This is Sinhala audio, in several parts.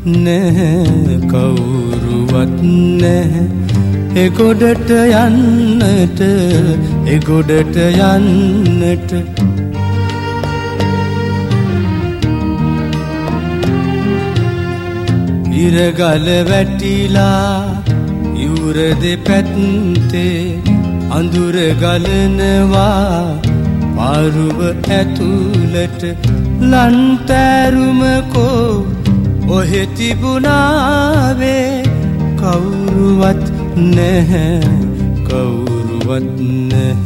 නැහැ කවුරුවත් නැහැ ඒ ගොඩට යන්නට ඒ ගොඩට යන්නට ඉරගල වැටිලා යුර දෙපැත්තේ අඳුර ගලනවා පාරුව ඇතුළට ලන්තෑරුමකෝ ඔහෙ තිබුණාවේ කවුරුවත් නැහැ කවුරුවත් නැහැ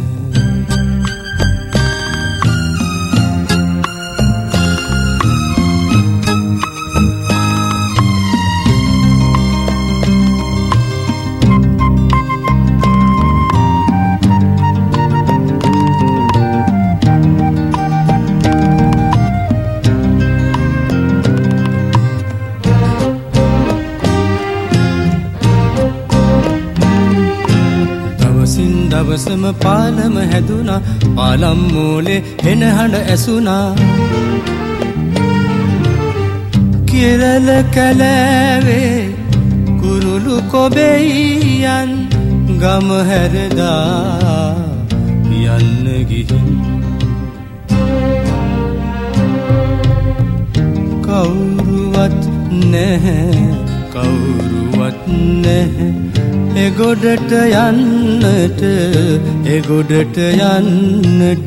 දවසම පාලම හැදුනා පාලම් මූලේ හෙන හඬ ඇසුනා කිරල කැලෑවේ කුරුළු කොබෙයියන් ගම හැරදා යන්න ගිහින් කවුරුවත් නැහැ කවුරුවත් නැහැ ඒ ගොඩට යන්නට ඒ ගොඩට යන්නට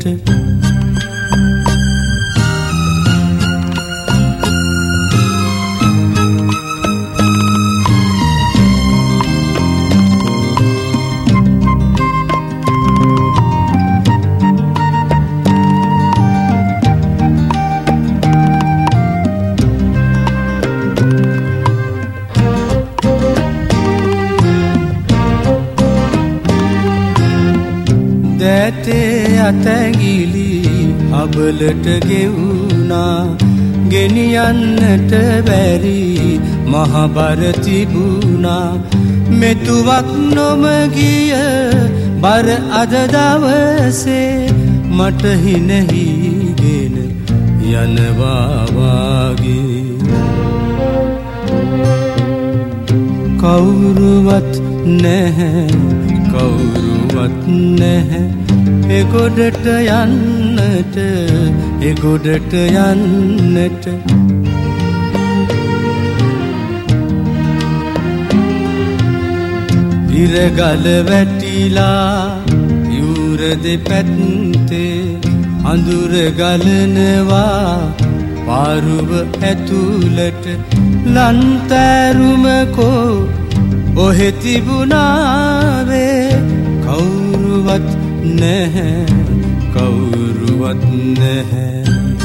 දැතේ අතැගිලි අබලට ගෙවුණා ගෙනියන්නට බැරි මහබර තිබුණා මෙතුවක් නොම ගිය බර අද දවසේ මට හිනහිගෙන යනවා වාගේ කවුරුවත් නැහැ කවුරුවත් නැහැ ඒ ගොඩට යන්නට ඒ ගොඩට යන්නට ඉරගල වැටිලා යුර දෙපැත්තේ අඳුර ගලනවා පාරුව ඇතුළට ලන්තෑරුමකෝ ඔහෙ තිබුණාවේ කවුරුවත් නැහැ කවුරුවත් නැහැ